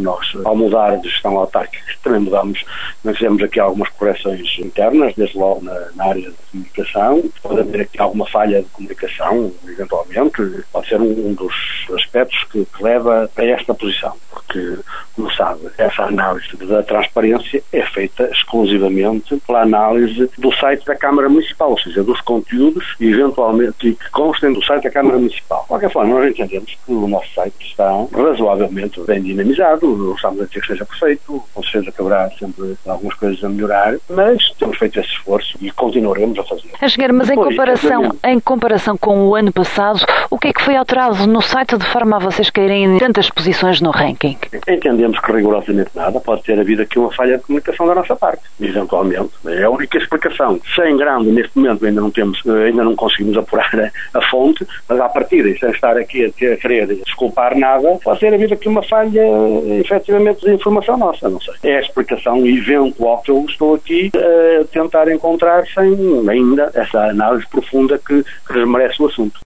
Nós, ao mudar de gestão autárquica, também mudamos, nós fizemos aqui algumas correções internas, desde logo na área de comunicação. Pode haver aqui alguma falha de comunicação, eventualmente, pode ser um dos aspectos que leva a esta posição, porque, como sabe, essa análise da transparência é feita exclusivamente pela análise do site da Câmara Municipal, ou seja, dos conteúdos, eventualmente, que constem do site da Câmara Municipal. De qualquer forma, nós entendemos que o nosso site está razoavelmente bem dinamizado, não estamos a dizer que seja perfeito, com certeza que haverá sempre algumas coisas a melhorar, mas temos feito esse esforço e continuaremos a fazer. Engenheiro, mas em comparação com o ano passado, o que é que foi alterado no site de forma a vocês caírem em tantas posições no ranking? Entendemos que rigorosamente nada, pode ter havido aqui uma falha de comunicação da nossa parte, eventualmente. É a única explicação. Sem grande, neste momento ainda não conseguimos apurar a fonte, mas à partida, sem estar aqui a querer desculpar nada, pode ter havido aqui uma falha, efetivamente, de informação nossa, não sei. É a explicação eventual que eu estou aqui a tentar encontrar sem ainda essa análise profunda que merece o assunto.